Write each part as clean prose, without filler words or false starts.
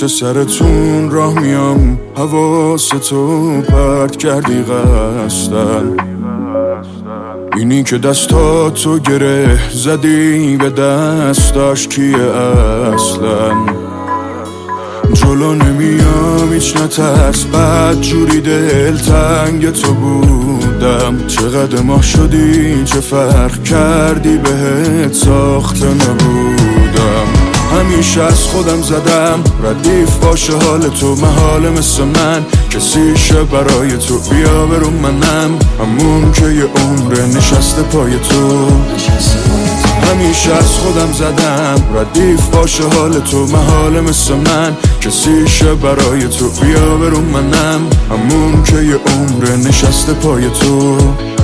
پشت سرتون راه میام، حواستو پرت کردی قصدن. اینی که دستاتو گره زدی به دستاش کیه اصلا؟ جلو نمیام هیچ نترس، بد جوری دلتنگ تو بودم. چقدر ماه شدی، چه فرق کردی، بهت ساخته نبودم. همیشه از خودم زدم ردیف باشه حال تو، محاله مثل من کسیشه برای تو. بیا برو منم همون که یه عمر نشسته پای تو. همیشه از خودم زدم ردیف باشه حال تو، محاله مثل من کسیشه برای تو. بیا برو منم همون که یه عمر نشسته پای تو.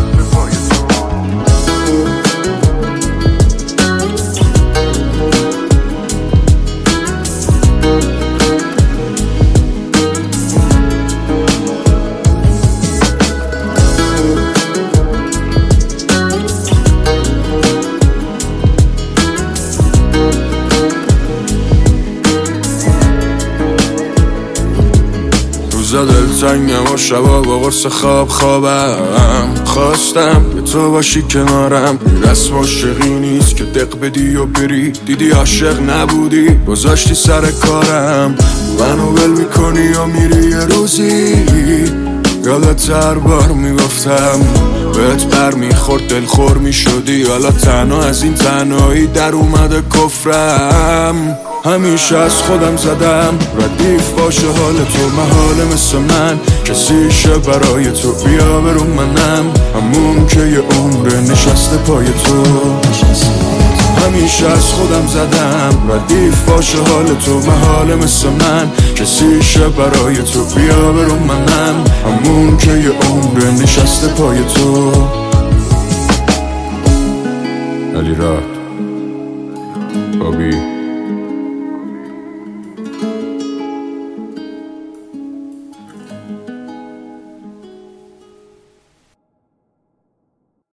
دلتنگم و شبا با قرص خوابم. خواستم که تو باشی کنارم، رسم عاشقی نیست که دق بدی و بری. دیدی عاشق نبودی گذاشتی سر کارم، منو ول میکنی و میری. یه روزی یادت هر بار میگفتم بهت بر میخورد، دلخور میشدی. حالا تنها از این تنهایی در اومده کفرم. همیشه از خودم زدم ردیف باشه حال تو، محاله مثل من کسیشه برای تو. بیا برو منم همون که یه عمر نشسته پای تو. همیشه از خودم زدم ردیف باشه حال تو، محاله مثل من کسیشه برای تو. بیا برو منم همون که یه عمر نشسته پای تو. علی راد بابی